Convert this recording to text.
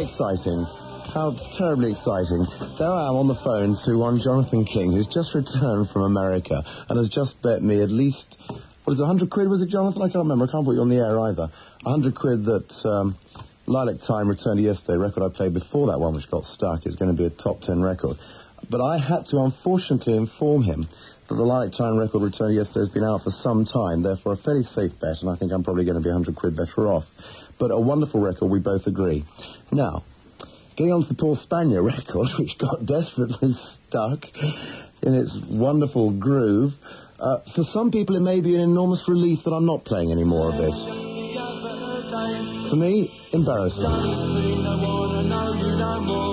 exciting. How terribly exciting. There I am on the phone to one Jonathan King, who's just returned from America and has just bet me at least, what is it, 100 quid, was it, Jonathan? I can't remember. I can't put you on the air either. 100 quid that Lilac Time returned yesterday, record I played before that one, which got stuck, is going to be a top 10 record. But I had to, unfortunately, inform him that the Lilac Time record returned yesterday has been out for some time, therefore a fairly safe bet, and I think I'm probably going to be 100 quid better off. But a wonderful record, we both agree. Now, getting on to the Paul Spanier record, which got desperately stuck in its wonderful groove. For some people, it may be an enormous relief that I'm not playing any more of this. For me, embarrassment.